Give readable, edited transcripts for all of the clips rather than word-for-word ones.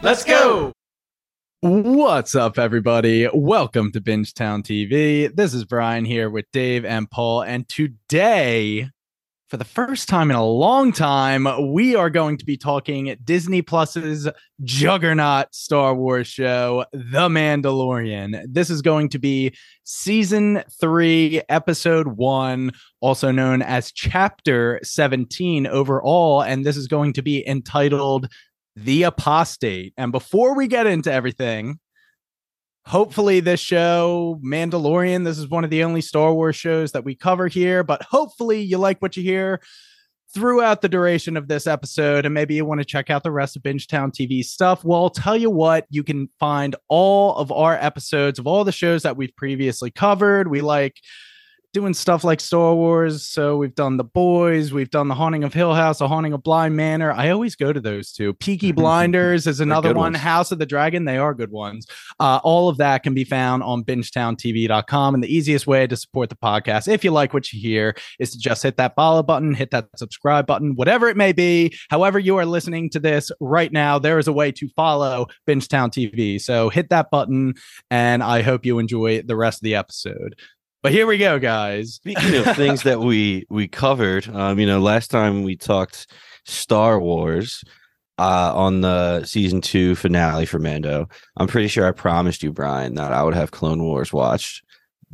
Let's go! What's up, everybody? Welcome to Bingetown TV. This is Brian here with Dave and Paul, and today, for the first time in a long time, we are going to be talking Disney Plus's juggernaut Star Wars show, The Mandalorian. This is going to be Season 3, Episode 1, also known as Chapter 17 overall, and this is going to be entitled The Apostate. And before we get into everything, hopefully this show, Mandalorian, this is one of the only Star Wars shows that we cover here, but hopefully you like what you hear throughout the duration of this episode, and maybe you want to check out the rest of Bingetown TV stuff. Well, I'll tell you what, you can find all of our episodes of all the shows that we've previously covered. We like doing stuff like Star Wars. So we've done The Boys, we've done The Haunting of Hill House, The Haunting of Bly Manor. I always go to those two. Peaky Blinders is another one. Ones. House of the Dragon, they are good ones. All of that can be found on bingetowntv.com. And the easiest way to support the podcast, if you like what you hear, is to just hit that follow button, hit that subscribe button, whatever it may be. However you are listening to this right now, there is a way to follow Bingetown TV. So hit that button, and I hope you enjoy the rest of the episode. But here we go, guys. Speaking of things that we covered, last time we talked Star Wars on the season 2 finale for Mando. I'm pretty sure I promised you, Brian, that I would have Clone Wars watched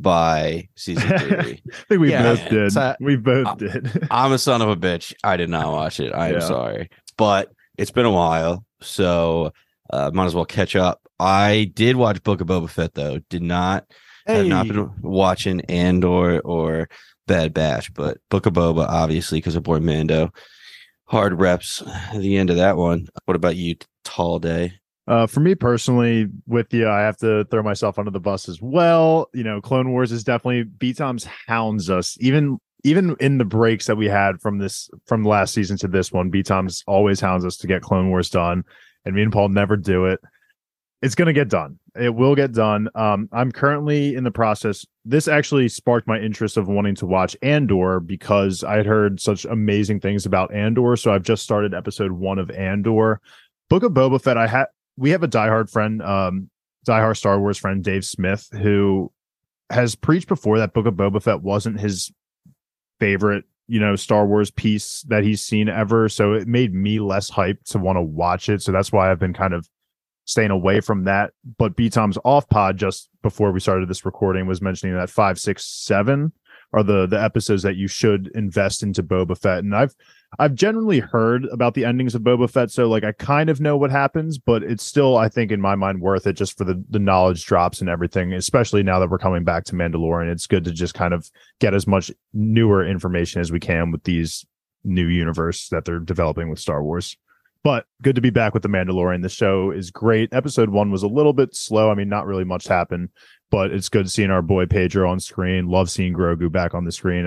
by season 3. I think we both did. We both did. I'm a son of a bitch. I did not watch it. I am sorry. But it's been a while, so might as well catch up. I did watch Book of Boba Fett, though. Have not been watching Andor or Bad Batch, but Book of Boba, obviously, because of boy Mando. Hard reps at the end of that one. What about you, Tall Day? For me personally, with you, I have to throw myself under the bus as well. Clone Wars is definitely BTOM's hounds us. Even in the breaks that we had from last season to this one, BTOM's always hounds us to get Clone Wars done, and me and Paul never do it. It's going to get done. It will get done. I'm currently in the process. This actually sparked my interest of wanting to watch Andor because I had heard such amazing things about Andor. So I've just started episode 1 of Andor. Book of Boba Fett. We have a diehard friend, diehard Star Wars friend, Dave Smith, who has preached before that Book of Boba Fett wasn't his favorite, Star Wars piece that he's seen ever. So it made me less hyped to want to watch it. So that's why I've been kind of staying away from that. But BTOM's off pod just before we started this recording was mentioning that 5, 6, 7 are the episodes that you should invest into Boba Fett. And I've generally heard about the endings of Boba Fett, so I kind of know what happens, but it's still, I think, in my mind, worth it just for the knowledge drops and everything, especially now that we're coming back to Mandalorian. It's good to just kind of get as much newer information as we can with these new universe that they're developing with Star Wars. But good to be back with The Mandalorian. The show is great. Episode 1 was a little bit slow. I mean, not really much happened, but it's good seeing our boy Pedro on screen. Love seeing Grogu back on the screen.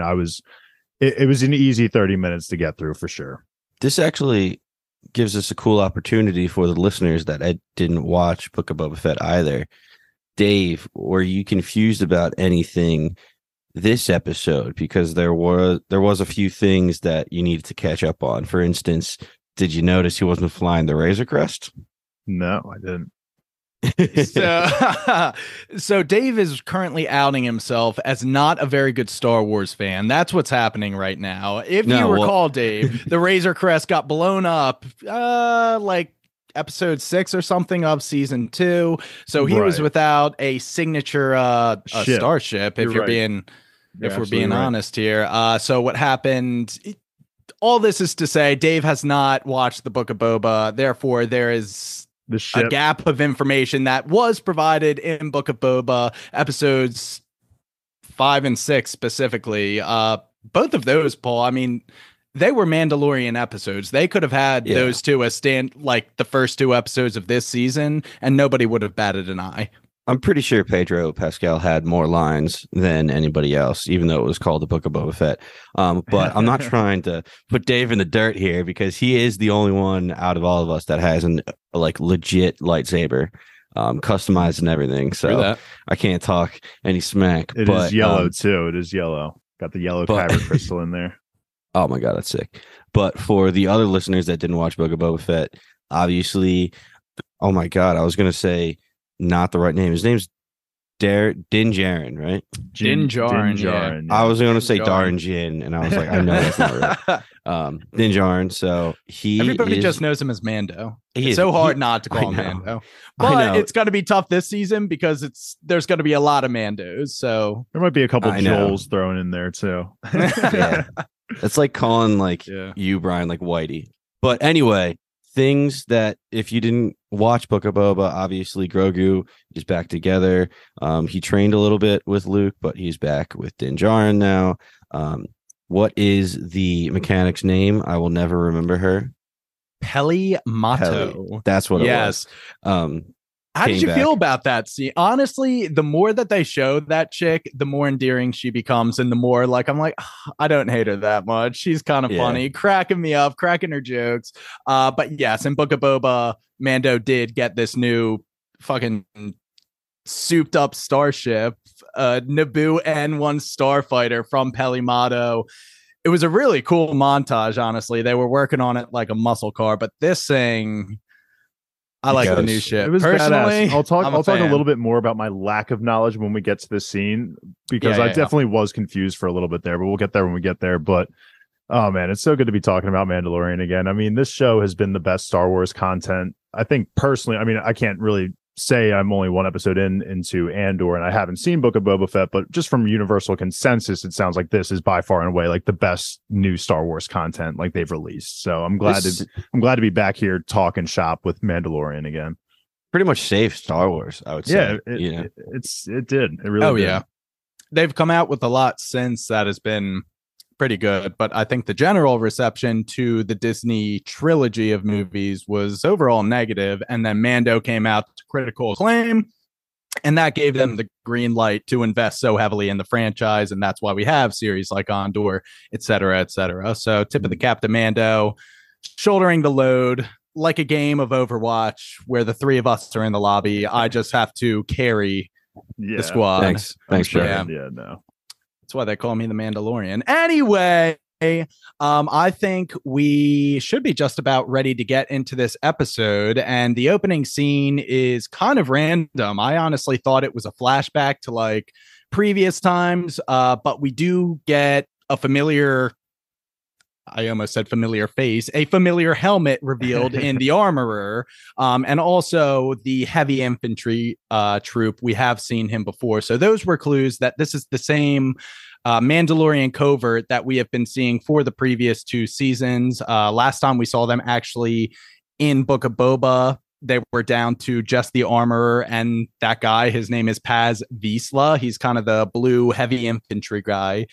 It was an easy 30 minutes to get through for sure. This actually gives us a cool opportunity for the listeners that didn't watch Book of Boba Fett either. Dave, were you confused about anything this episode? Because there was a few things that you needed to catch up on. For instance, did you notice he wasn't flying the Razor Crest? No, I didn't. So Dave is currently outing himself as not a very good Star Wars fan. That's what's happening right now. If you recall, Dave, the Razor Crest got blown up like episode 6 or something of season 2. So he was without a signature starship, if we're being honest here. So what happened? All this is to say, Dave has not watched the Book of Boba. Therefore, there is a gap of information that was provided in Book of Boba episodes 5 and 6 specifically. Both of those, Paul, I mean, they were Mandalorian episodes. They could have had those two as the first 2 episodes of this season, and nobody would have batted an eye. I'm pretty sure Pedro Pascal had more lines than anybody else, even though it was called the Book of Boba Fett. But I'm not trying to put Dave in the dirt here because he is the only one out of all of us that has an legit lightsaber, customized and everything. So I can't talk any smack. It is yellow too. It is yellow. Got the yellow kyber crystal in there. Oh my God, that's sick. But for the other listeners that didn't watch Book of Boba Fett, obviously Oh my God, I was gonna say not the right name. His name's Din Djarin, right? Din Djarin, yeah. I was going to say Djarin. Darren Jin, and I was like, I know that's not right. Din Djarin. So everybody just knows him as Mando. It's so hard not to call him Mando, but it's going to be tough this season because there's going to be a lot of Mandos. So there might be a couple of Joels thrown in there too. Yeah. It's like calling you, Brian, like Whitey. But anyway, things that if you didn't watch Book of Boba, obviously Grogu is back together. He trained a little bit with Luke, but he's back with Din Djarin now. What is the mechanic's name? I will never remember her. Peli Motto. Peli. That's what it was. How did you feel about that scene? Honestly, the more that they show that chick, the more endearing she becomes, and the more like I'm like, I don't hate her that much. She's kind of funny, cracking me up, cracking her jokes. But yes, in Book of Boba, Mando did get this new fucking souped up starship, Naboo N1 starfighter from Peli Motto. It was a really cool montage, honestly. They were working on it like a muscle car, but this thing, I like the new ship. It was personally. Badass. I'll talk a little bit more about my lack of knowledge when we get to this scene, because I definitely was confused for a little bit there, but we'll get there when we get there. But oh man, it's so good to be talking about Mandalorian again. I mean, this show has been the best Star Wars content. I think personally, I mean, I can't really say I'm only one episode into Andor and I haven't seen Book of Boba Fett, but just from universal consensus, it sounds like this is by far and away like the best new Star Wars content like they've released. So I'm glad to be back here talking shop with Mandalorian again. Pretty much saved Star Wars, I would say. Yeah, it did. It really did. Yeah. They've come out with a lot since that has been pretty good, but I think the general reception to the Disney trilogy of movies was overall negative, and then Mando came out to critical acclaim, and that gave them the green light to invest so heavily in the franchise, and that's why we have series like Andor, etc., etc. So tip of the cap to Mando, shouldering the load like a game of Overwatch where the three of us are in the lobby. I just have to carry the squad. Thanks, bro. Yeah, no. That's why they call me the Mandalorian. Anyway, I think we should be just about ready to get into this episode. And the opening scene is kind of random. I honestly thought it was a flashback to like previous times, but we do get a familiar, I almost said familiar face, a familiar helmet revealed in the armorer, and also the heavy infantry troop. We have seen him before. So those were clues that this is the same Mandalorian covert that we have been seeing for the previous two seasons. Last time we saw them actually in Book of Boba, they were down to just the armorer and that guy. His name is Paz Vizsla. He's kind of the blue heavy infantry guy.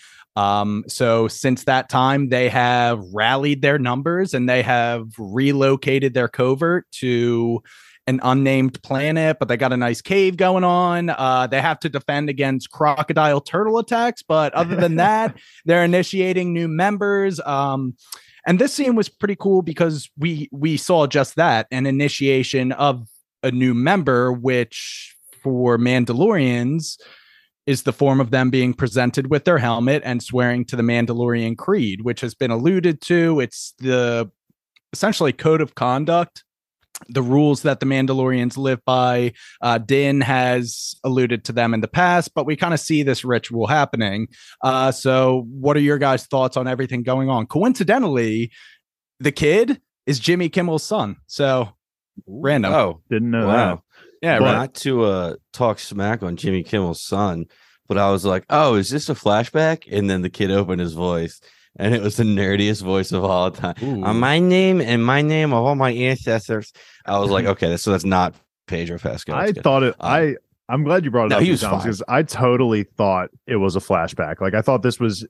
So since that time, they have rallied their numbers and they have relocated their covert to an unnamed planet, but they got a nice cave going on. They have to defend against crocodile turtle attacks, but other than that, they're initiating new members. And this scene was pretty cool because we saw just that, an initiation of a new member, which for Mandalorians is the form of them being presented with their helmet and swearing to the Mandalorian Creed, which has been alluded to. It's the essentially code of conduct, the rules that the Mandalorians live by. Din has alluded to them in the past, but we kind of see this ritual happening. So what are your guys' thoughts on everything going on? Coincidentally, the kid is Jimmy Kimmel's son. So random. Oh, didn't know that. Yeah, well, not to talk smack on Jimmy Kimmel's son, but I was like, oh, is this a flashback? And then the kid opened his voice, and it was the nerdiest voice of all time. My name and my name of all my ancestors. I was like, okay, so that's not Pedro Pascal. I thought it. I'm glad you brought it up because I totally thought it was a flashback. Like I thought this was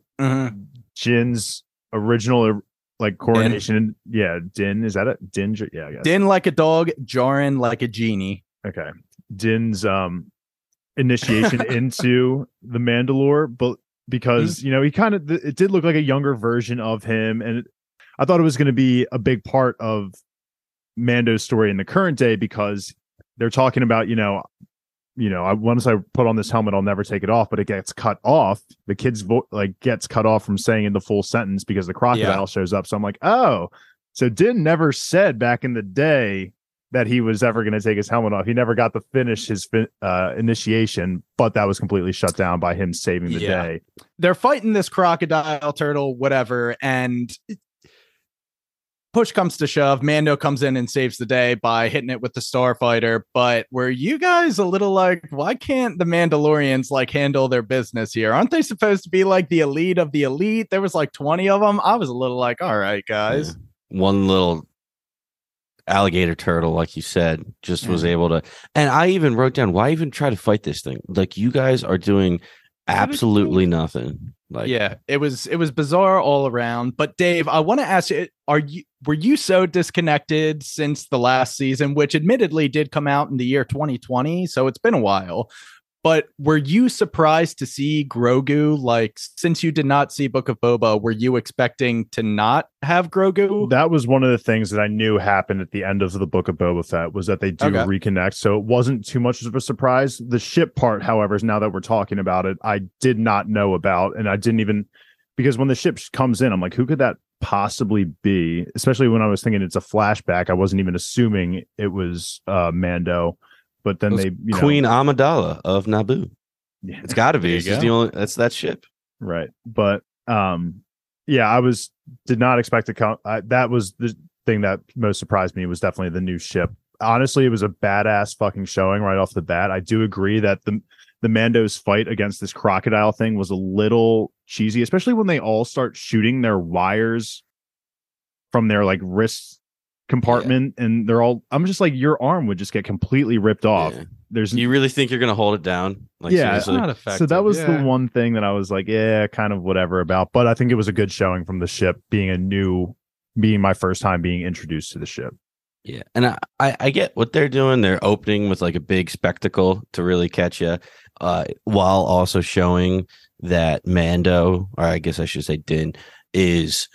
Jin's original like coronation. Din. Yeah, Din, is that it? Din, yeah, I guess. Din like a dog, Djarin like a genie. Okay, Din's initiation into the Mandalore, but because you know he kind of it did look like a younger version of him, and I thought it was going to be a big part of Mando's story in the current day because they're talking about you know once I put on this helmet I'll never take it off, but it gets cut off. The kid's gets cut off from saying the full sentence because the crocodile shows up. So I'm like, oh, so Din never said back in the day that he was ever going to take his helmet off. He never got to finish his initiation, but that was completely shut down by him saving the day. They're fighting this crocodile turtle, whatever, and push comes to shove. Mando comes in and saves the day by hitting it with the starfighter. But were you guys a little like, why can't the Mandalorians like handle their business here? Aren't they supposed to be like the elite of the elite? There was like 20 of them. I was a little like, all right, guys. Yeah. One little alligator turtle, like you said, just was able to. And I even wrote down, why even try to fight this thing? Like, you guys are doing absolutely nothing. Like, yeah, it was bizarre all around. But Dave, I want to ask you, were you so disconnected since the last season, which admittedly did come out in the year 2020, so it's been a while, but were you surprised to see Grogu? Like, since you did not see Book of Boba, were you expecting to not have Grogu? That was one of the things that I knew happened at the end of the Book of Boba Fett, was that they do reconnect. So it wasn't too much of a surprise. The ship part, however, is, now that we're talking about it, I did not know about. And I didn't even, because when the ship comes in, I'm like, who could that possibly be? Especially when I was thinking it's a flashback. I wasn't even assuming it was Mando. But then they, Queen Amidala of Naboo. Yeah, it's got to be. She's the only. That's that ship, right? But I did not expect to come. That was the thing that most surprised me, was definitely the new ship. Honestly, it was a badass fucking showing right off the bat. I do agree that the Mando's fight against this crocodile thing was a little cheesy, especially when they all start shooting their wires from their like wrists compartment, and they're all, I'm just like, your arm would just get completely ripped off. You really think you're gonna hold it down? Like, it's not effective. So that was the one thing that I was like, kind of whatever about, but I think it was a good showing from the ship, being my first time being introduced to the ship. Yeah, and I get what they're doing. They're opening with like a big spectacle to really catch you, while also showing that Mando, or I guess I should say Din, is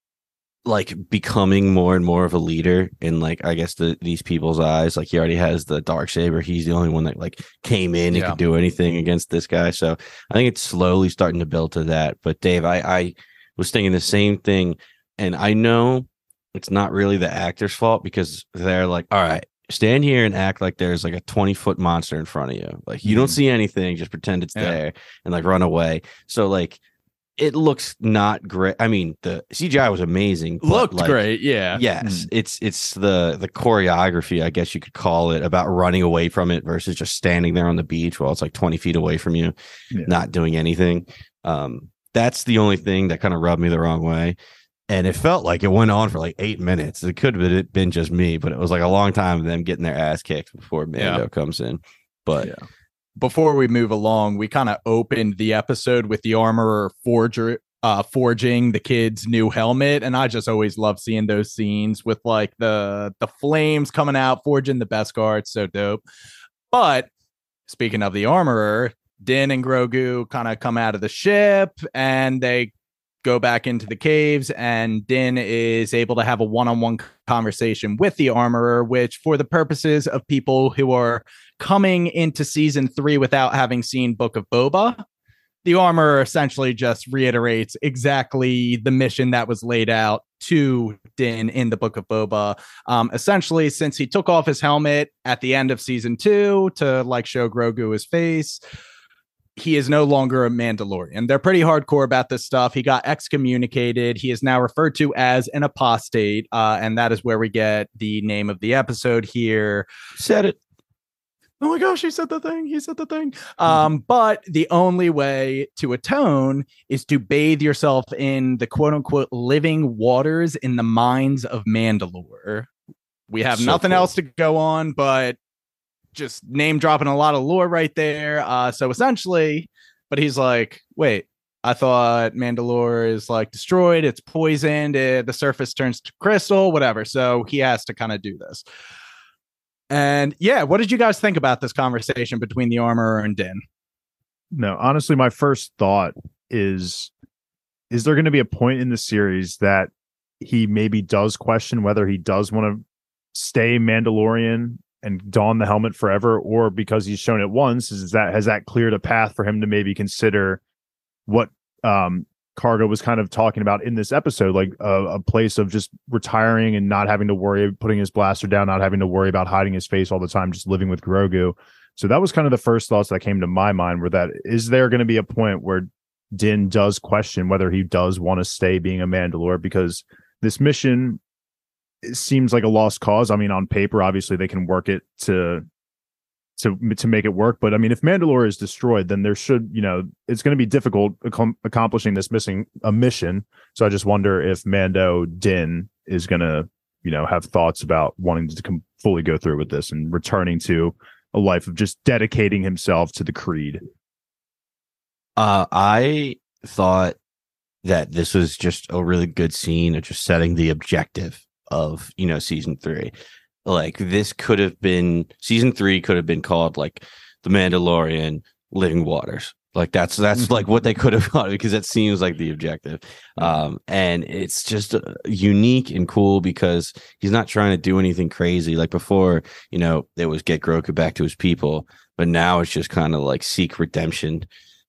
like becoming more and more of a leader in, like, I guess these people's eyes. Like, he already has the Darksaber. He's the only one that like came in and could do anything against this guy. So I think it's slowly starting to build to that. But Dave, I was thinking the same thing, and I know it's not really the actor's fault, because they're like, all right, stand here and act like there's like a 20-foot monster in front of you. Like, you don't see anything, just pretend it's there and like run away. So like, it looks not great. I mean, the CGI was amazing. Looked like, great, yeah. Yes, it's the choreography, I guess you could call it, about running away from it versus just standing there on the beach while it's like 20 feet away from you, not doing anything. That's the only thing that kind of rubbed me the wrong way. And it felt like it went on for like 8 minutes. It could have been just me, but it was like a long time of them getting their ass kicked before Mando comes in. But before we move along, we kind of opened the episode with the armorer forging the kid's new helmet, and I just always love seeing those scenes with like the flames coming out, forging the Beskar. It's so dope. But speaking of the armorer, Din and Grogu kind of come out of the ship, and they go back into the caves, and Din is able to have a one-on-one conversation with the armorer, which, for the purposes of people who are coming into season 3 without having seen Book of Boba, the armorer essentially just reiterates exactly the mission that was laid out to Din in the Book of Boba. Essentially, since he took off his helmet at the end of season 2 to like show Grogu his face, he is no longer a Mandalorian. They're pretty hardcore about this stuff. He got excommunicated. He is now referred to as an apostate, and that is where we get the name of the episode here. Said it. Oh my gosh, he said the thing. But the only way to atone is to bathe yourself in the quote unquote living waters in the mines of Mandalore. We have nothing else to go on, but just name dropping a lot of lore right there. So essentially, but he's like, wait, I thought Mandalore is like destroyed. It's poisoned. The surface turns to crystal, whatever. So he has to kind of do this. And what did you guys think about this conversation between the armorer and Din? No, honestly, my first thought is there going to be a point in the series that he maybe does question whether he does want to stay Mandalorian and don the helmet forever, or because he's shown it once, has that cleared a path for him to maybe consider what Karga was kind of talking about in this episode, like a place of just retiring and not having to worry, putting his blaster down, not having to worry about hiding his face all the time, just living with Grogu. So that was kind of the first thoughts that came to my mind, were that, is there going to be a point where Din does question whether he does want to stay being a Mandalore, because this mission, it seems like a lost cause. I mean, on paper, obviously they can work it to make it work, but I mean, if Mandalore is destroyed, then there should, it's going to be difficult accomplishing this mission. So I just wonder if Mando Din is going to, have thoughts about wanting to fully go through with this and returning to a life of just dedicating himself to the creed. I thought that this was just a really good scene of just setting the objective of, season 3. Like, this could have been, season 3 could have been called like The Mandalorian Living Waters. Like that's like what they could have called, because it seems like the objective. And it's just unique and cool because he's not trying to do anything crazy. Like before, it was get Grogu back to his people, but now it's just kind of like seek redemption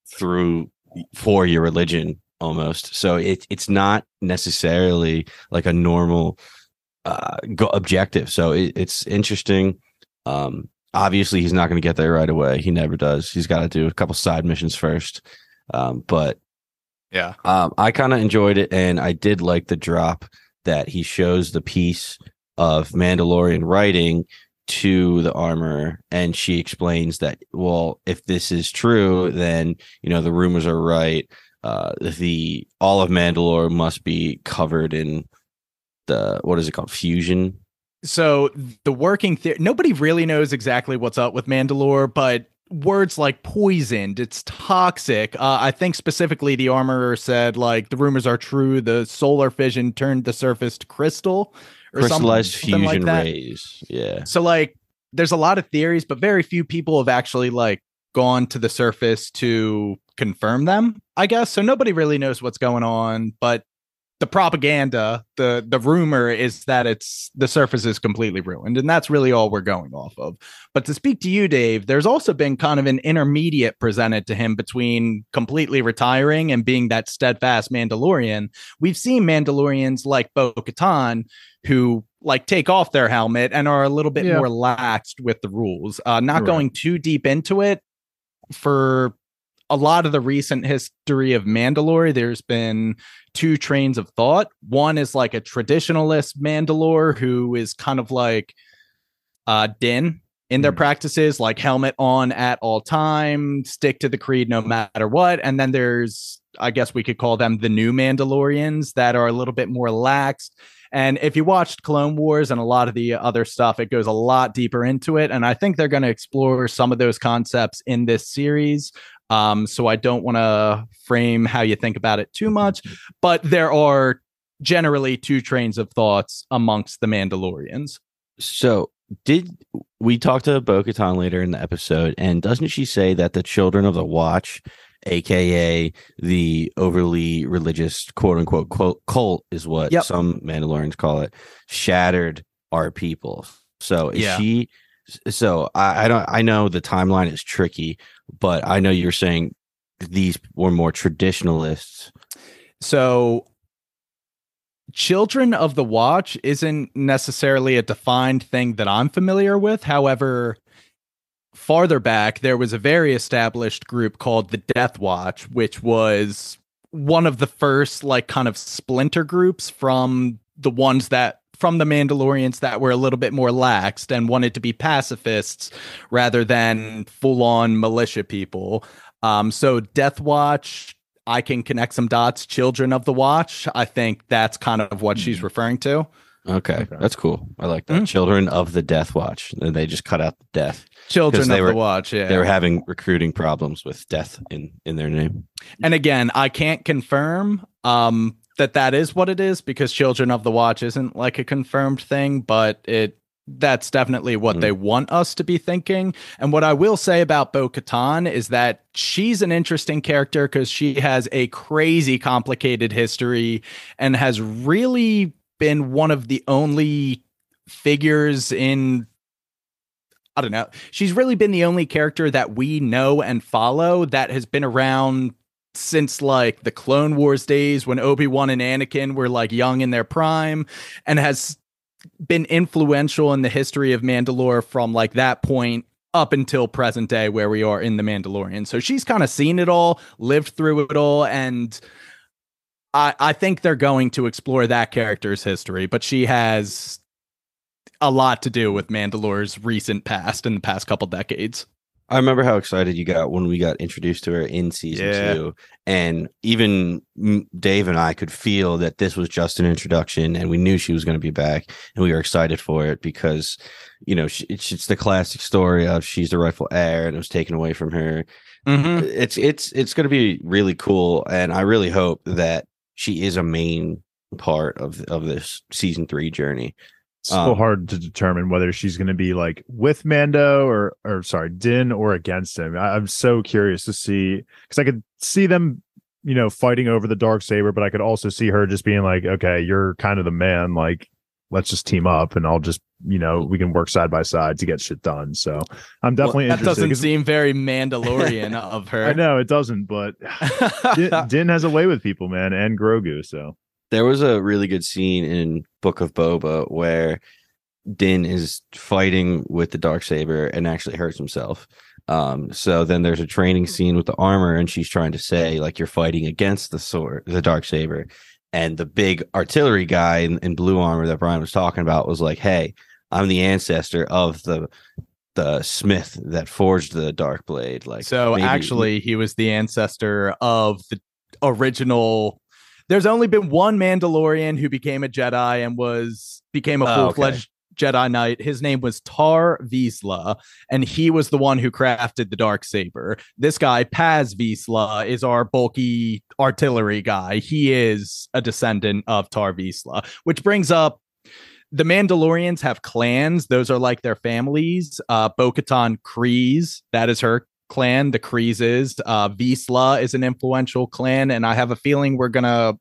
for your religion almost. So it's not necessarily like a normal objective. So it's interesting. Obviously he's not going to get there right away. He never does. He's got to do a couple side missions first. But yeah, I kind of enjoyed it, and I did like the drop that he shows the piece of Mandalorian writing to the armorer, and she explains that, well, if this is true, then the rumors are right. All of Mandalore must be covered in the, what is it called, fusion. So the working theory, nobody really knows exactly what's up with Mandalore, but words like poisoned, it's toxic. I think specifically the armorer said, like, the rumors are true. The solar fission turned the surface to crystal, or crystallized something fusion like rays. Yeah. So like, there's a lot of theories, but very few people have actually like gone to the surface to confirm them, I guess. So nobody really knows what's going on, but the propaganda, the rumor is that the surface is completely ruined, and that's really all we're going off of. But to speak to you, Dave, there's also been kind of an intermediate presented to him between completely retiring and being that steadfast Mandalorian. We've seen Mandalorians like Bo-Katan who like take off their helmet and are a little bit more laxed with the rules. Not going too deep into it, for a lot of the recent history of Mandalore, there's been two trains of thought. One is like a traditionalist Mandalore who is kind of like Din in their practices, like helmet on at all time, stick to the creed no matter what. And then there's, I guess we could call them the new Mandalorians that are a little bit more lax. And if you watched Clone Wars and a lot of the other stuff, it goes a lot deeper into it. And I think they're going to explore some of those concepts in this series. So I don't want to frame how you think about it too much, but there are generally two trains of thoughts amongst the Mandalorians. So did we talk to Bo-Katan later in the episode, and doesn't she say that the Children of the Watch, aka the overly religious quote unquote cult, is what some Mandalorians call it, shattered our people? So is she? So I know the timeline is tricky, but I know you're saying these were more traditionalists. So Children of the Watch isn't necessarily a defined thing that I'm familiar with. However, farther back, there was a very established group called the Death Watch, which was one of the first like kind of splinter groups from the Mandalorians that were a little bit more laxed and wanted to be pacifists rather than full-on militia people. So Death Watch, I can connect some dots. Children of the Watch, I think that's kind of what she's referring to. Okay, that's cool. I like that. Children of the Death Watch. And they just cut out the death. Children of the Watch, yeah. They were having recruiting problems with death in their name. And again, I can't confirm that is what it is, because Children of the Watch isn't like a confirmed thing, but that's definitely what they want us to be thinking. And what I will say about Bo-Katan is that she's an interesting character because she has a crazy complicated history and has really been one of the only figures in, I don't know, she's really been the only character that we know and follow that has been around since like the Clone Wars days when Obi-Wan and Anakin were like young in their prime, and has been influential in the history of Mandalore from like that point up until present day where we are in The Mandalorian. So she's kind of seen it all, lived through it all, and I think they're going to explore that character's history, but she has a lot to do with Mandalore's recent past in the past couple decades. I remember how excited you got when we got introduced to her in season 2. And even Dave and I could feel that this was just an introduction, and we knew she was going to be back, and we were excited for it because, you know, it's the classic story of she's the rightful heir and it was taken away from her. Mm-hmm. It's going to be really cool. And I really hope that she is a main part of this season 3 journey. It's so hard to determine whether she's going to be like with Mando or sorry, Din, or against him. I'm so curious to see, because I could see them, you know, fighting over the Darksaber, but I could also see her just being like, okay, you're kind of the man, like, let's just team up and I'll just, you know, we can work side by side to get shit done. So I'm definitely that interested. That doesn't seem very Mandalorian of her. I know it doesn't, but Din has a way with people, man, and Grogu. So there was a really good scene in Book of Boba where Din is fighting with the Darksaber and actually hurts himself. So then there's a training scene with the armor, and she's trying to say, like, you're fighting against the sword, the Darksaber. And the big artillery guy in blue armor that Brian was talking about was like, hey, I'm the ancestor of the smith that forged the dark blade. Like, so actually he was the ancestor of the original. There's only been one Mandalorian who became a Jedi and became a full-fledged Jedi Knight. His name was Tar Vizsla, and he was the one who crafted the Darksaber. This guy, Paz Vizsla, is our bulky artillery guy. He is a descendant of Tar Vizsla, which brings up the Mandalorians have clans. Those are like their families. Bo-Katan Kryze, that is her clan, the Kryzes. Vizsla is an influential clan, and I have a feeling we're going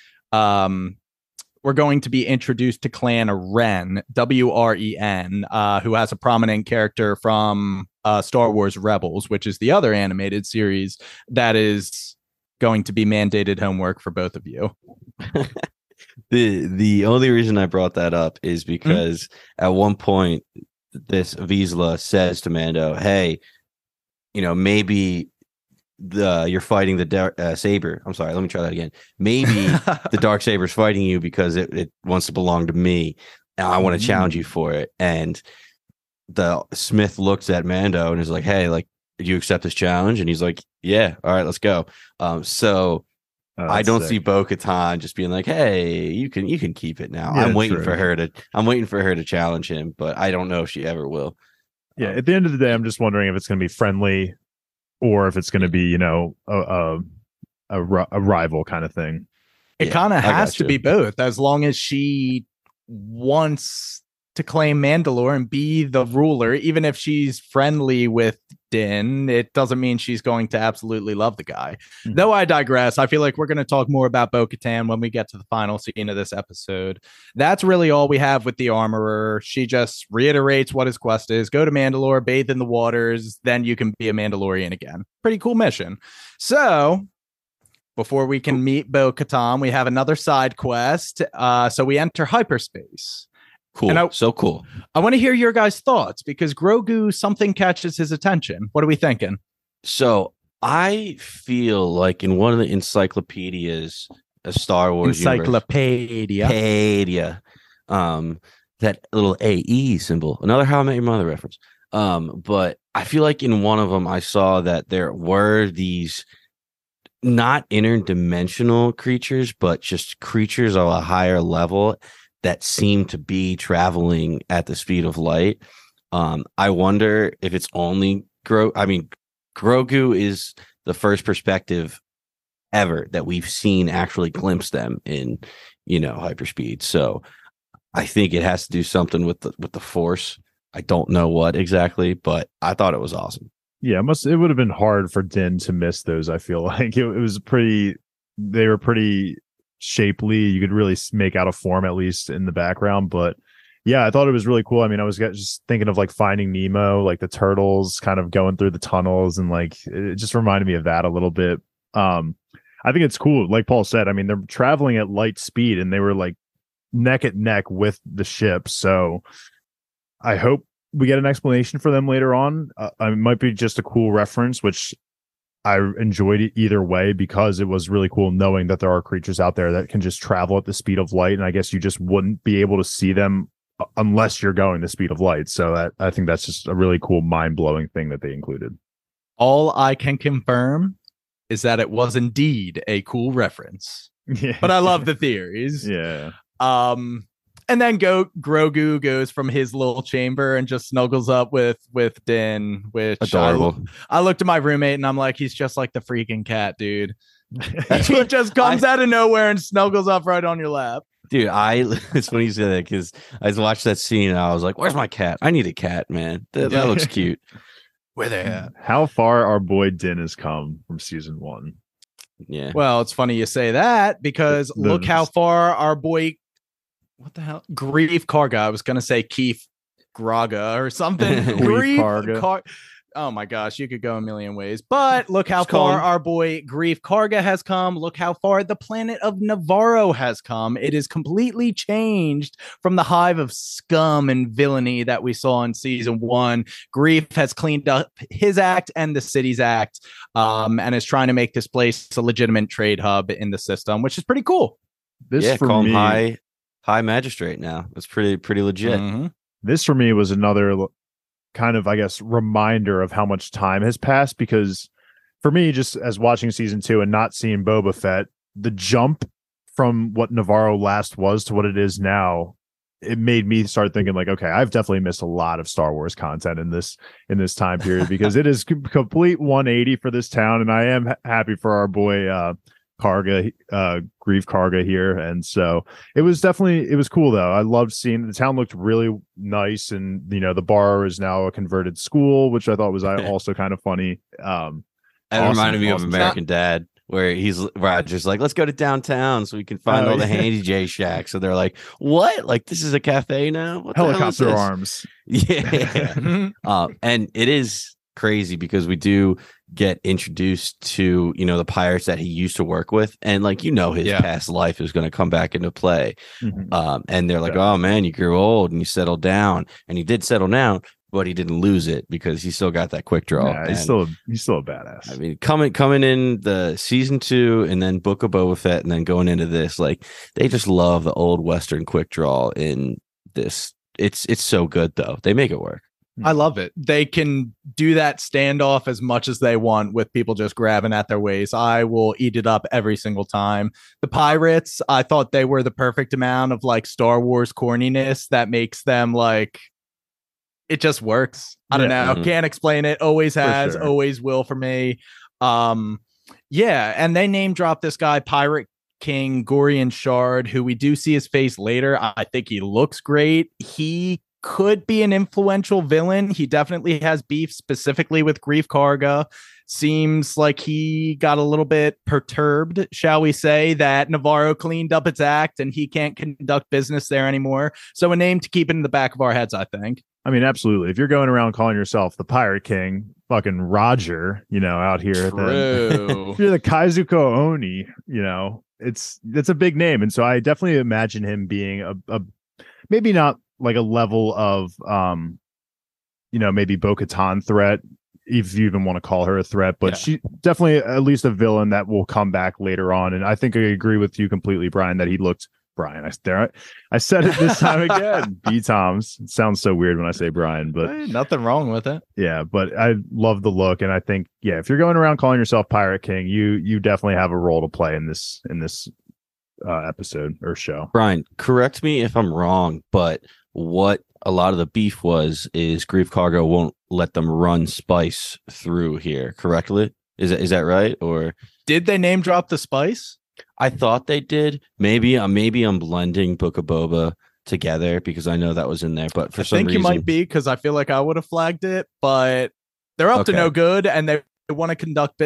to be introduced to Clan Wren, W-R-E-N, who has a prominent character from Star Wars Rebels, which is the other animated series that is going to be mandated homework for both of you. The only reason I brought that up is because at one point, this Vizsla says to Mando, hey, you know, maybe you're fighting the saber. I'm sorry, let me try that again. Maybe the Darksaber's fighting you because it wants to belong to me, and I want to challenge you for it. And the Smith looks at Mando and is like, hey, like, do you accept this challenge? And he's like, yeah, all right, let's go. I don't see Bo-Katan just being like, hey, you can keep it now. Yeah, I'm waiting for her to challenge him, but I don't know if she ever will. Yeah, at the end of the day, I'm just wondering if it's going to be friendly or if it's going to be, you know, a rival kind of thing. It kind of has to be both, as long as she wants to claim Mandalore and be the ruler. Even if she's friendly with Din, it doesn't mean she's going to absolutely love the guy. Mm-hmm. Though I digress. I feel like we're going to talk more about Bo-Katan when we get to the final scene of this episode. That's really all we have with the armorer. She just reiterates what his quest is. Go to Mandalore, bathe in the waters, then you can be a Mandalorian again. Pretty cool mission. So before we can meet Bo-Katan, we have another side quest. So we enter hyperspace. Cool. So cool. I want to hear your guys' thoughts because Grogu, something catches his attention. What are we thinking? So I feel like in one of the encyclopedias of Star Wars Encyclopedia. That little AE symbol, another How I Met Your Mother reference. But I feel like in one of them I saw that there were these not interdimensional creatures, but just creatures of a higher level that seem to be traveling at the speed of light. I wonder if it's only Grogu is the first perspective ever that we've seen actually glimpse them in, you know, hyperspeed. So I think it has to do something with the Force. I don't know what exactly, but I thought it was awesome. Yeah, it would have been hard for Din to miss those. I feel like it was they were pretty shapely. You could really make out a form, at least in the background. But yeah, I thought it was really cool. I mean, I was just thinking of like Finding Nemo, like the turtles kind of going through the tunnels, and like it just reminded me of that a little bit. I think it's cool. Like Paul said, I mean, they're traveling at light speed and they were like neck at neck with the ship. So I hope we get an explanation for them later on. It might be just a cool reference, which I enjoyed it either way because it was really cool knowing that there are creatures out there that can just travel at the speed of light. And I guess you just wouldn't be able to see them unless you're going the speed of light. So I think that's just a really cool, mind-blowing thing that they included. All I can confirm is that it was indeed a cool reference. Yeah. But I love the theories. Yeah. And then Grogu goes from his little chamber and just snuggles up with Din, which adorable. I looked at my roommate and I'm like, he's just like the freaking cat, dude. He just comes out of nowhere and snuggles up right on your lap. Dude, it's funny you say that because I watched that scene and I was like, where's my cat? I need a cat, man. That looks cute. Where they at? How far our boy Din has come from season 1. Yeah. Well, it's funny you say that because look how far our boy, what the hell? Greef Karga. I was going to say Keith Graga or something. Greef Karga. Oh my gosh, you could go a million ways. But look how far our boy Greef Karga has come. Look how far the planet of Navarro has come. It is completely changed from the hive of scum and villainy that we saw in season 1. Greef has cleaned up his act and the city's act, and is trying to make this place a legitimate trade hub in the system, which is pretty cool. This for me, high magistrate now. It's pretty legit. Mm-hmm. This for me was another kind of, I guess, reminder of how much time has passed, because for me, just as watching season 2 and not seeing Boba Fett, the jump from what Navarro last was to what it is now, it made me start thinking like, okay, I've definitely missed a lot of Star Wars content in this time period, because it is complete 180 for this town, and I am happy for our boy Karga, Greef Karga here. And so it was cool though. I loved seeing the town looked really nice, and the bar is now a converted school, which I thought was also kind of funny. It reminded me of American Dad, where Roger's like, let's go to downtown so we can find all the Handy J Shacks. So they're like, what? Like, this is a cafe now? What helicopter arms. Yeah. And it is crazy because we do get introduced to the pirates that he used to work with, and his past life is going to come back into play. Mm-hmm. And they're like, oh man, you grew old and you settled down, and he did settle down, but he didn't lose it because he still got that quick draw. Yeah, he's still a badass. I mean, coming in the season 2 and then Book of Boba Fett and then going into this, like, they just love the old Western quick draw in this. It's so good though. They make it work. I love it. They can do that standoff as much as they want with people just grabbing at their waist. I will eat it up every single time. The pirates, I thought they were the perfect amount of like Star Wars corniness that makes them like, it just works. I don't know. Mm-hmm. Can't explain it. Always has, sure. always will for me. Yeah. And they name drop this guy, Pirate King Gorian Shard, who we do see his face later. I think he looks great. He could be an influential villain. He definitely has beef specifically with Greef Karga. Seems like he got a little bit perturbed, shall we say, that Navarro cleaned up its act and he can't conduct business there anymore. So a name to keep in the back of our heads, I think. I mean, absolutely. If you're going around calling yourself the Pirate King, fucking Roger, out here, then if you're the Kaizuko Oni, it's a big name. And so I definitely imagine him being a maybe not like a level of maybe Bo-Katan threat, if you even want to call her a threat, but she definitely at least a villain that will come back later on. And I think I agree with you completely, Brian, that he looked I said it this time again. B Toms. It sounds so weird when I say Brian, but nothing wrong with it. Yeah, but I love the look, and I think if you're going around calling yourself Pirate King, you definitely have a role to play in this episode or show. Brian, correct me if I'm wrong, but what a lot of the beef is Greef Karga won't let them run spice through here correctly. Is that right? Or did they name drop the spice? I thought they did. Maybe I'm blending Book of Boba together because I know that was in there, but for some reason, you might be, because I feel like I would have flagged it, but they're up to no good and they want to conduct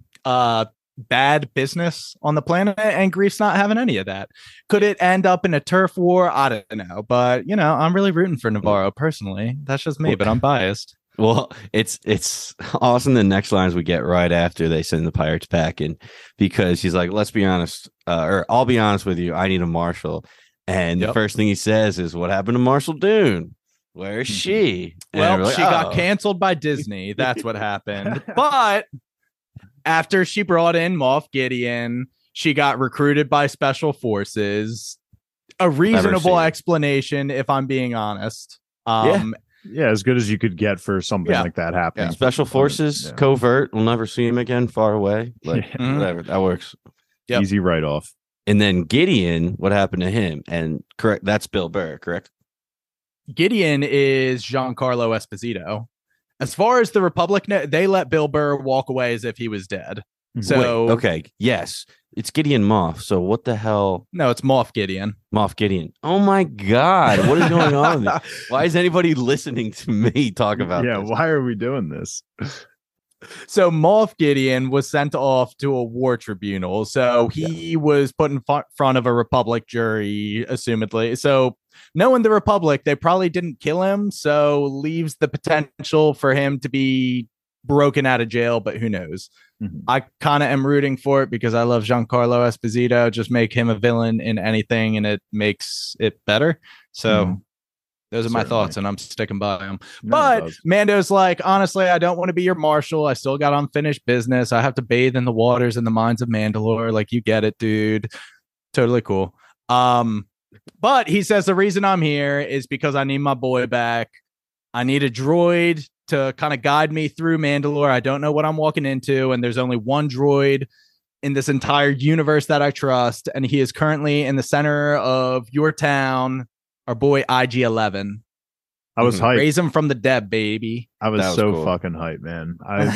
bad business on the planet, and Greef's not having any of that. Could it end up in a turf war? I don't know, but I'm really rooting for Navarro personally. That's just me, but I'm biased. Well, it's awesome. The next lines we get right after they send the pirates packing, because he's like, "Let's be honest, or I'll be honest with you. I need a marshal." And the first thing he says is, "What happened to Marshall Dune? Where is she?" Well, she got canceled by Disney. That's what happened. But after she brought in Moff Gideon, she got recruited by Special Forces. A reasonable explanation, if I'm being honest. Yeah, as good as you could get for something like that happening. Yeah. Special Forces, covert. We'll never see him again. Far away. Like whatever. That works. Yep. Easy write-off. And then Gideon, what happened to him? And correct, that's Bill Burr, correct? Gideon is Giancarlo Esposito. As far as the Republic, they let Bill Burr walk away as if he was dead. So wait, okay, yes, it's Gideon Moff. So what the hell? No, it's Moff Gideon. Moff Gideon. Oh my God, what is going on? Why is anybody listening to me talk about this? Why are we doing this? So Moff Gideon was sent off to a war tribunal. So he was put in front of a Republic jury, assumedly. So knowing the Republic, they probably didn't kill him. So leaves the potential for him to be broken out of jail, but who knows? I kind of am rooting for it because I love Giancarlo Esposito. Just make him a villain in anything and it makes it better. So those are my thoughts, and I'm sticking by them. But Mando's like, honestly, I don't want to be your marshal. I still got unfinished business. I have to bathe in the waters and the mines of Mandalore. Like, you get it, dude. Totally cool. But he says the reason I'm here is because I need my boy back. I need a droid to kind of guide me through Mandalore. I don't know what I'm walking into, and there's only one droid in this entire universe that I trust, and he is currently in the center of your town. Our boy IG-11. I was hyped. Raise him from the dead, baby. I was so cool. Fucking hyped, man.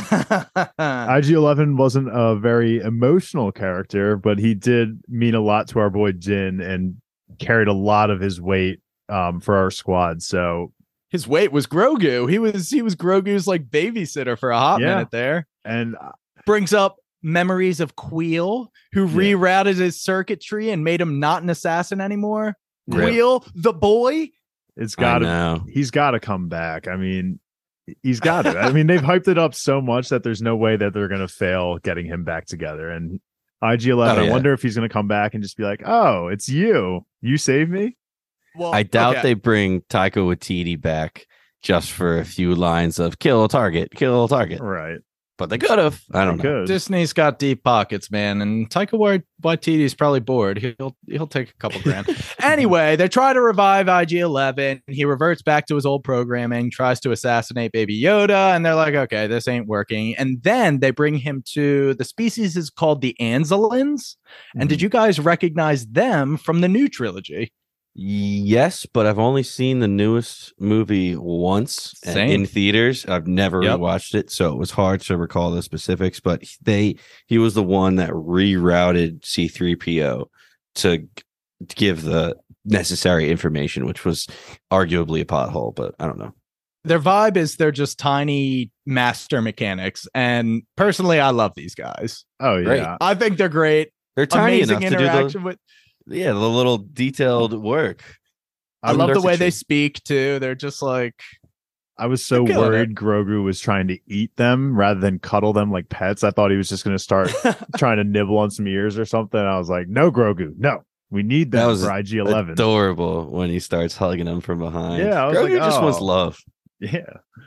IG-11 wasn't a very emotional character, but he did mean a lot to our boy Jin and carried a lot of his weight for our squad. So his weight was Grogu. He was Grogu's like babysitter for a hot minute there, and brings up memories of Queel, who rerouted his circuitry and made him not an assassin anymore. Queel, the boy. He's got to come back. I mean, he's got to. I mean, they've hyped it up so much that there's no way that they're going to fail getting him back together. And IG-11, I wonder if he's going to come back and just be like, "Oh, it's you. You saved me." Well, I doubt they bring Taika Waititi back just for a few lines of kill a target. Right. But they could have. I don't know. Disney's got deep pockets, man, and Taika Waititi's probably bored. He'll take a couple grand. Anyway, they try to revive IG-11. He reverts back to his old programming, tries to assassinate Baby Yoda, and they're like, "Okay, this ain't working." And then they bring him to the species is called the Anzellans. And did you guys recognize them from the new trilogy? Yes, but I've only seen the newest movie once in theaters. I've never watched it, so it was hard to recall the specifics. But he was the one that rerouted C-3PO to give the necessary information, which was arguably a pothole, but I don't know. Their vibe is they're just tiny master mechanics, and personally, I love these guys. Oh yeah, great. I think they're great. They're tiny amazing enough interaction to do with. Yeah, the little detailed work. I love the way they speak too. They're just like. I was so worried Grogu was trying to eat them rather than cuddle them like pets. I thought he was just going to start trying to nibble on some ears or something. I was like, "No, Grogu, no. We need them for IG-11." Adorable when he starts hugging them from behind. Yeah, I was Grogu like, just wants love. Yeah.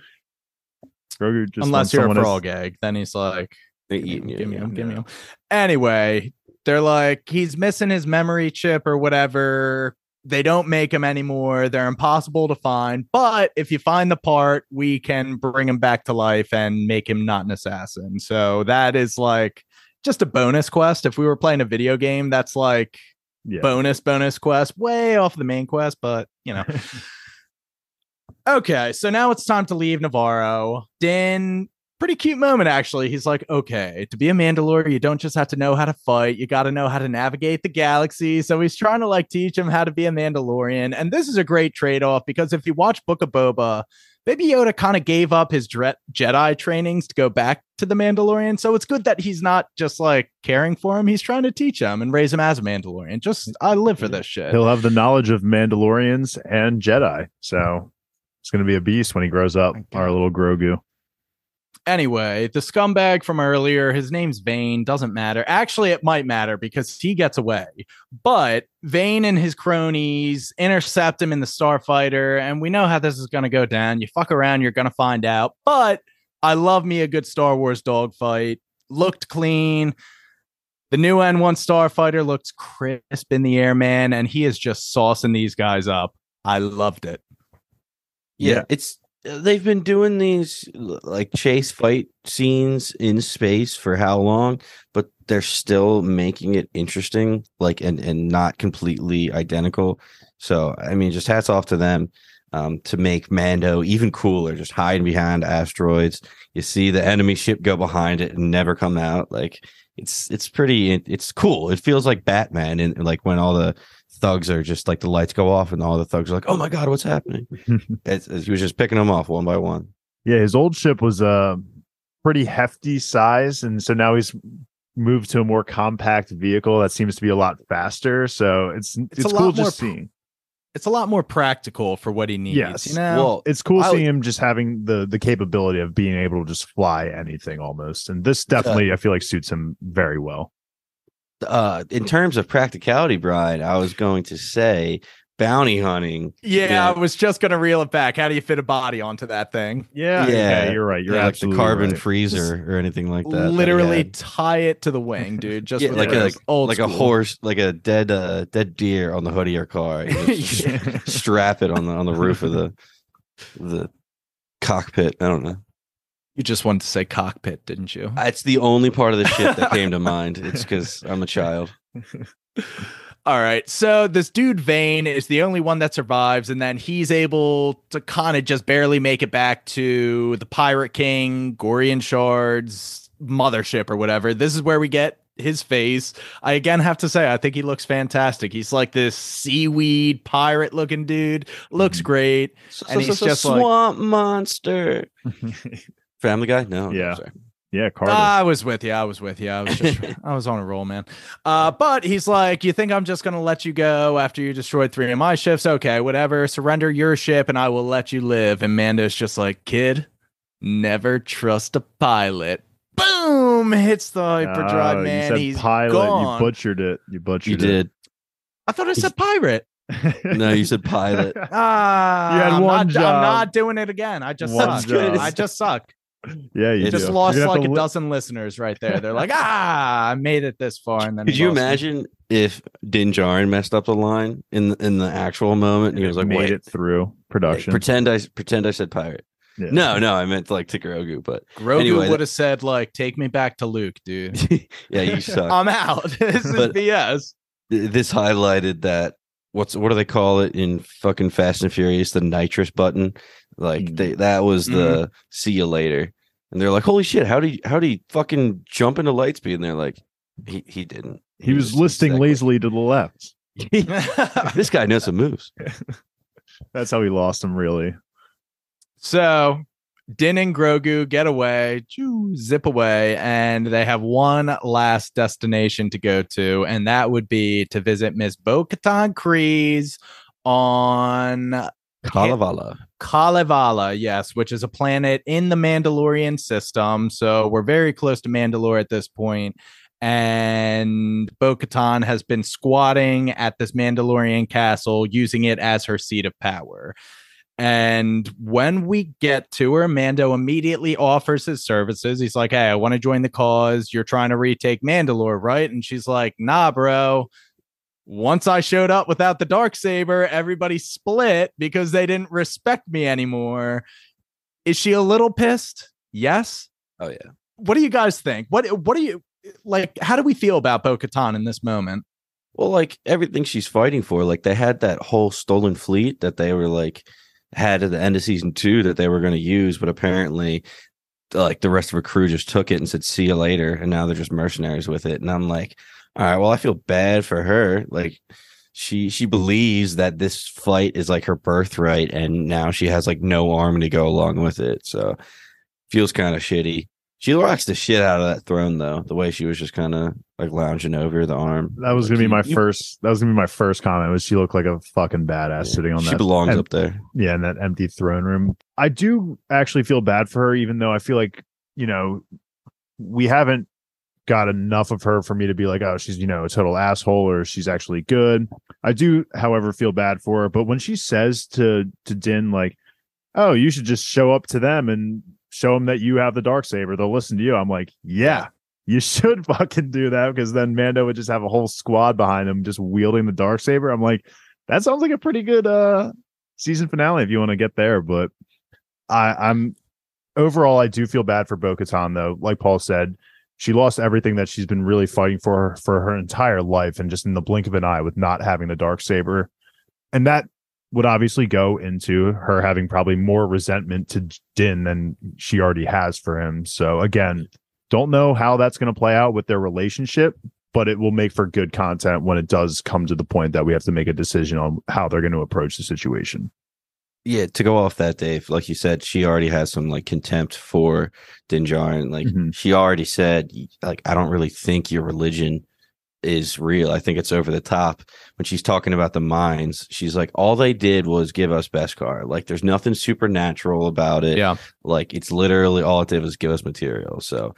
Grogu just unless you're a frog egg, then he's like, "They're eating you. Give me him." Anyway. They're like, he's missing his memory chip or whatever. They don't make him anymore. They're impossible to find. But if you find the part, we can bring him back to life and make him not an assassin. So that is like just a bonus quest. If we were playing a video game, that's like bonus quest, way off the main quest. But, you know. Okay, so now it's time to leave Navarro. Din. Pretty cute moment, actually. He's like, okay, to be a Mandalore, you don't just have to know how to fight. You got to know how to navigate the galaxy. So he's trying to like teach him how to be a Mandalorian. And this is a great trade-off because if you watch Book of Boba, Baby Yoda kind of gave up his Jedi trainings to go back to the Mandalorian. So it's good that he's not just like caring for him. He's trying to teach him and raise him as a Mandalorian. I live for this shit. He'll have the knowledge of Mandalorians and Jedi. So It's going to be a beast when he grows up. Our little Grogu. Anyway, the scumbag from earlier, his name's Vane, doesn't matter. Actually, it might matter because he gets away. But Vane and his cronies intercept him in the Starfighter, and we know how this is going to go down. You fuck around, you're going to find out. But I love me a good Star Wars dogfight. Looked clean. The new N1 Starfighter looks crisp in the air, man, and he is just saucing these guys up. I loved it. Yeah, they've been doing these like chase fight scenes in space for how long, but they're still making it interesting, like and not completely identical. So I mean, just hats off to them to make Mando even cooler, just hiding behind asteroids. You see the enemy ship go behind it and never come out. Like it's cool. It feels like Batman, and like when all the thugs are just like the lights go off and all the thugs are like, oh my god, what's happening? He was just picking them off one by one. Yeah, his old ship was a pretty hefty size, and so now he's moved to a more compact vehicle that seems to be a lot faster. So it's cool just seeing. It's a lot more practical for what he needs. Yes, you know? Well, it's cool seeing him just having the capability of being able to just fly anything almost, and this definitely I feel like suits him very well. In terms of practicality, Brian, I was going to say bounty hunting. Yeah, I was just going to reel it back. How do you fit a body onto that thing? Yeah, you're right. You're absolutely like the carbon right. freezer or anything like that. Literally tie it to the wing, dude. Just like old a horse, like a dead deer on the hood of your car. You strap it on the roof of the cockpit. I don't know. You just wanted to say cockpit, didn't you? It's the only part of the ship that came to mind. It's because I'm a child. All right. So this dude Vane is the only one that survives, and then he's able to kind of just barely make it back to the Pirate King, Gorian Shards, mothership or whatever. This is where we get his face. I again have to say, I think he looks fantastic. He's like this seaweed pirate looking dude. Looks great. And he's just swamp monster. Family Guy? No. Yeah. Yeah, Carter. I was with you. I was just, I was on a roll, man. But he's like, you think I'm just going to let you go after you destroyed 3 of my ships? Okay, whatever. Surrender your ship and I will let you live. And Mando's just like, kid, never trust a pilot. Boom! Hits the hyperdrive, man. You said he's pilot. gone. You butchered it. You did. I thought I said pirate. No, you said pilot. You had one job. I'm not doing it again. I just suck. I just suck. Yeah, you just lost like a dozen listeners right there. They're like, I made it this far. And then could you imagine if Din Djarin messed up the line in the actual moment? And he was like, made it through production. Pretend I said pirate. Yeah. No, I meant like to Grogu, but Grogu anyway, would have said like, take me back to Luke, dude. Yeah, you suck. I'm out. This is BS. This highlighted that what do they call it in fucking Fast and Furious? The nitrous button. Like that was the see you later. And they're like, holy shit, how do you fucking jump into Lightspeed? And they're like, he didn't. He was listing lazily to the left. This guy knows some moves. That's how he lost him, really. So Din and Grogu get away, zip away, and they have one last destination to go to, and that would be to visit Miss Bo-Katan Kryze on Kalevala, yes, which is a planet in the Mandalorian system. So we're very close to Mandalore at this point. And Bo-Katan has been squatting at this Mandalorian castle, using it as her seat of power. And when we get to her, Mando immediately offers his services. He's like, hey, I want to join the cause. You're trying to retake Mandalore, right? And she's like, nah, bro. Once I showed up without the Darksaber, everybody split because they didn't respect me anymore. Is she a little pissed? Yes. Oh, yeah. What do you guys think? What do you like? How do we feel about Bo-Katan in this moment? Well, like everything she's fighting for, like they had that whole stolen fleet that they were like had at the end of season 2 that they were going to use, but apparently like the rest of her crew just took it and said, see you later. And now they're just mercenaries with it. And I'm like, all right, well, I feel bad for her. Like she believes that this fight is like her birthright. And now she has like no army to go along with it. So feels kind of shitty. She rocks the shit out of that throne, though. The way she was just kind of like lounging over the arm. That was gonna be my first. That was gonna be my first comment. Was she looked like a fucking badass sitting on that? She belongs up there. Yeah, in that empty throne room. I do actually feel bad for her, even though I feel like we haven't got enough of her for me to be like, oh, she's a total asshole or she's actually good. I do, however, feel bad for her. But when she says to Din, like, oh, you should just show up to them and show them that you have the Darksaber, they'll listen to you. I'm like, yeah, you should fucking do that, because then Mando would just have a whole squad behind him just wielding the Darksaber. I'm like, that sounds like a pretty good season finale if you want to get there. But I'm overall, I do feel bad for Bo-Katan, though. Like Paul said, she lost everything that she's been really fighting for her entire life, and just in the blink of an eye with not having the Darksaber. And that would obviously go into her having probably more resentment to Din than she already has for him. So again, don't know how that's going to play out with their relationship, but it will make for good content when it does come to the point that we have to make a decision on how they're going to approach the situation. Yeah, to go off that, Dave, like you said, she already has some like contempt for Din Djarin. Like she already said, like, I don't really think your religion is real. I think it's over the top. When she's talking about the mines, she's like, all they did was give us Beskar. Like, there's nothing supernatural about it. Yeah. Like, it's literally all it did was give us material. So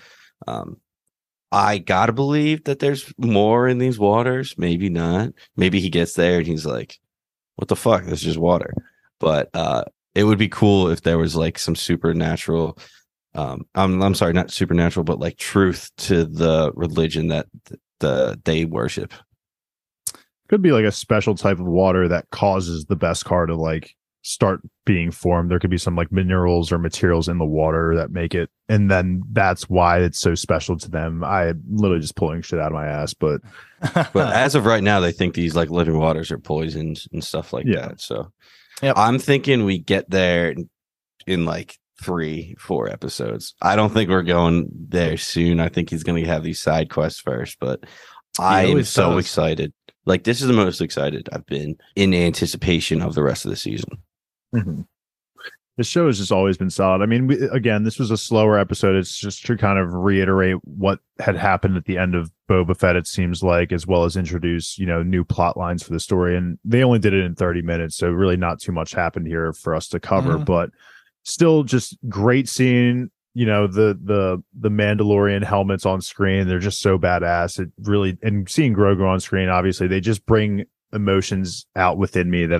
I gotta believe that there's more in these waters. Maybe not. Maybe he gets there and he's like, what the fuck? This is just water. But it would be cool if there was like some supernatural I'm sorry, not supernatural, but like truth to the religion that they worship. Could be like a special type of water that causes the Beskar to like start being formed. There could be some like minerals or materials in the water that make it, and then that's why it's so special to them. I'm literally just pulling shit out of my ass, but as of right now, they think these like living waters are poisoned and stuff like that. So I'm thinking we get there in like 3-4 episodes. I don't think we're going there soon. I think he's going to have these side quests first, but I am so excited. Like, this is the most excited I've been in anticipation of the rest of the season. The show has just always been solid. I mean, again, this was a slower episode. It's just to kind of reiterate what had happened at the end of Boba Fett, it seems like, as well as introduce, new plot lines for the story. And they only did it in 30 minutes, so really not too much happened here for us to cover, but still just great seeing, the Mandalorian helmets on screen. They're just so badass. It really, and seeing Grogu on screen, obviously, they just bring emotions out within me that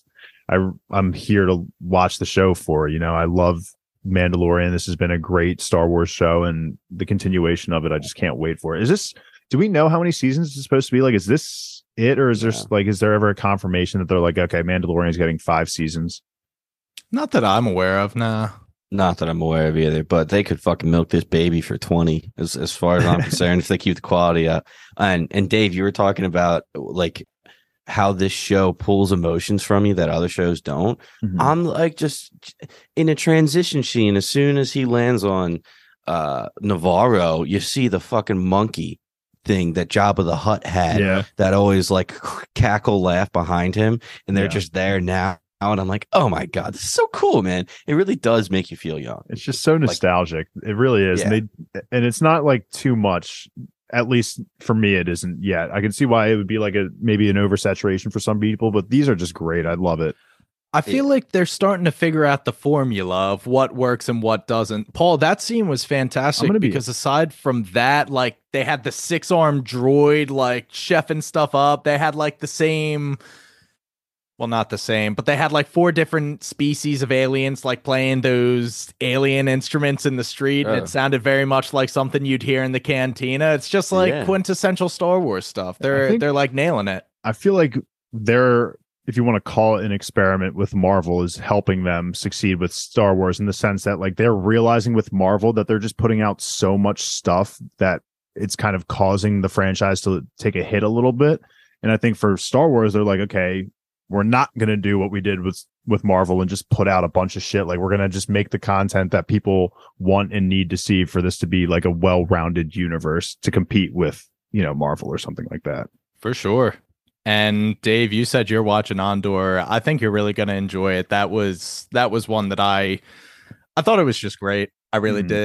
I'm here to watch the show for. I love Mandalorian. This has been a great Star Wars show, and the continuation of it, I just can't wait for it. Do we know how many seasons it's supposed to be? Like, is this it, or is there ever a confirmation that they're like, okay, Mandalorian is getting 5 seasons? Not that I'm aware of, nah. Not that I'm aware of either, but they could fucking milk this baby for 20 as far as I'm concerned, if they keep the quality up. And Dave, you were talking about like how this show pulls emotions from you that other shows don't. I'm like just in a transition scene. As soon as he lands on Navarro, you see the fucking monkey thing that Jabba the Hutt had that always like cackle laugh behind him, and they're just there now. And I'm like, oh my god, this is so cool, man. It really does make you feel young. It's just so nostalgic. It really is. And it's not like too much, at least for me it isn't yet. I can see why it would be like maybe an oversaturation for some people, but these are just great. I love it. I feel like they're starting to figure out the formula of what works and what doesn't. Paul, that scene was fantastic because aside from that, like, they had the 6-armed droid like chefing stuff up. They had like the same, well, not the same, but they had like 4 different species of aliens like playing those alien instruments in the street. And it sounded very much like something you'd hear in the cantina. It's just like quintessential Star Wars stuff. They're like nailing it. I feel like they're, if you want to call it an experiment with Marvel, is helping them succeed with Star Wars, in the sense that like they're realizing with Marvel that they're just putting out so much stuff that it's kind of causing the franchise to take a hit a little bit. And I think for Star Wars, they're like, okay, we're not going to do what we did with Marvel and just put out a bunch of shit. Like, we're going to just make the content that people want and need to see for this to be like a well-rounded universe to compete with, Marvel or something like that. For sure. And Dave, you said you're watching Andor. I think you're really going to enjoy it. That was one that I thought it was just great. I really did.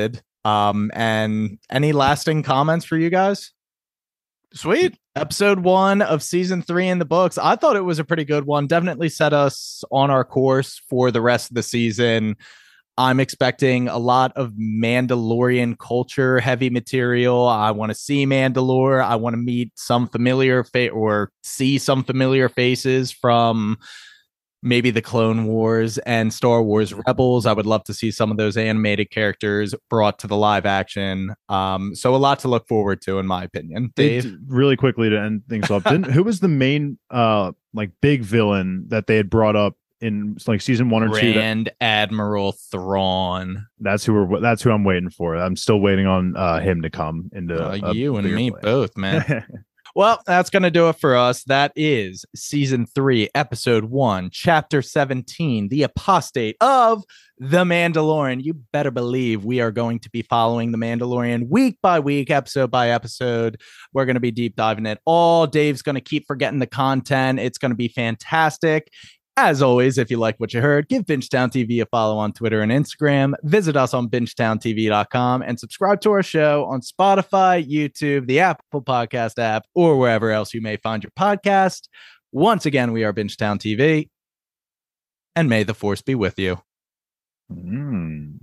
And any lasting comments for you guys? Sweet. Episode 1 of season 3 in the books. I thought it was a pretty good one. Definitely set us on our course for the rest of the season. I'm expecting a lot of Mandalorian culture heavy material. I want to see Mandalore. I want to meet some familiar or see some familiar faces from maybe the Clone Wars and Star Wars Rebels. I would love to see some of those animated characters brought to the live action. So a lot to look forward to, in my opinion. Dave? Really quickly to end things off, who was the main like big villain that they had brought up in like season 1 or 2? Grand Admiral Thrawn. That's who I'm waiting for. I'm still waiting on him to come into you and me both, man. Well, that's going to do it for us. That is season 3, episode 1, chapter 17, The Apostate of The Mandalorian. You better believe we are going to be following The Mandalorian week by week, episode by episode. We're going to be deep diving it all. Dave's going to keep forgetting the content. It's going to be fantastic. As always, if you like what you heard, give Bingetown TV a follow on Twitter and Instagram. Visit us on bingetowntv.com and subscribe to our show on Spotify, YouTube, the Apple Podcast app, or wherever else you may find your podcast. Once again, we are Bingetown TV, and may the force be with you. Fucking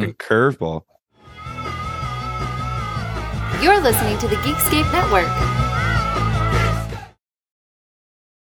curveball. You're listening to the Geekscape Network.